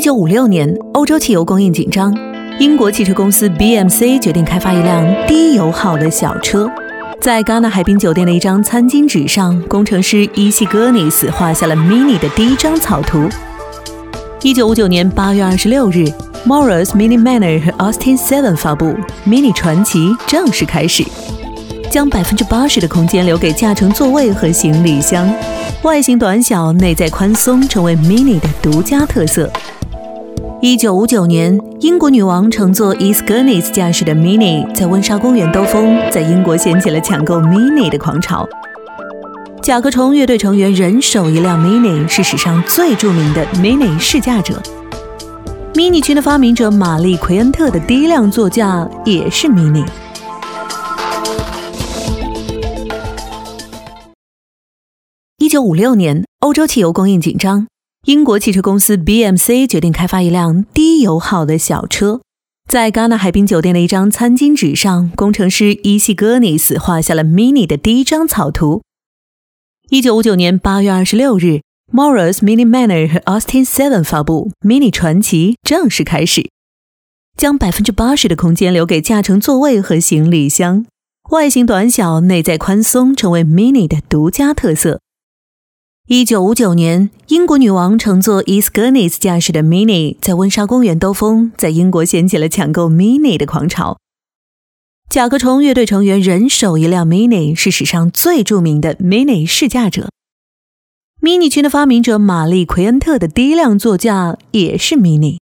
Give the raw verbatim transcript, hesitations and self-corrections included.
一九五六年，欧洲汽油供应紧张，英国汽车公司 B M C 决定开发一辆低油耗的小车。在戛纳海滨酒店的一张餐巾纸上，工程师伊西戈尼斯画下了 Mini 的第一张草图。一九五九年八月二十六日 ，Morris Mini Manor 和 Austin Seven 发布 ，Mini 传奇正式开始，将百分之八十的空间留给驾乘座位和行李箱，外形短小，内在宽松，成为 Mini 的独家特色。一九五九年，英国女王乘坐伊斯戈尼斯驾驶的 Mini 在温莎公园兜风，在英国掀起了抢购 Mini 的狂潮。甲壳虫乐队成员人手一辆 Mini， 是史上最著名的 Mini 试驾者。Mini 圈的发明者玛丽奎恩特的第一辆座驾也是 Mini。一九五六年，欧洲汽油供应紧张。英国汽车公司 B M C 决定开发一辆低油耗的小车。在戛纳海滨酒店的一张餐巾纸上，工程师伊西戈尼斯画下了 Mini 的第一张草图。一九五九年八月二十六日 ，Morris Mini Manor 和 Austin Seven 发布 ，Mini 传奇正式开始，将百分之八十的空间留给驾乘座位和行李箱，外形短小，内在宽松，成为 Mini 的独家特色。一九五九年，英国女王乘坐伊斯戈尼斯驾驶的 Mini 在温莎公园兜风，在英国掀起了抢购 Mini 的狂潮。甲壳虫乐队成员人手一辆 Mini， 是史上最著名的 Mini 试驾者。Mini 圈的发明者玛丽奎恩特的第一辆座驾也是 Mini。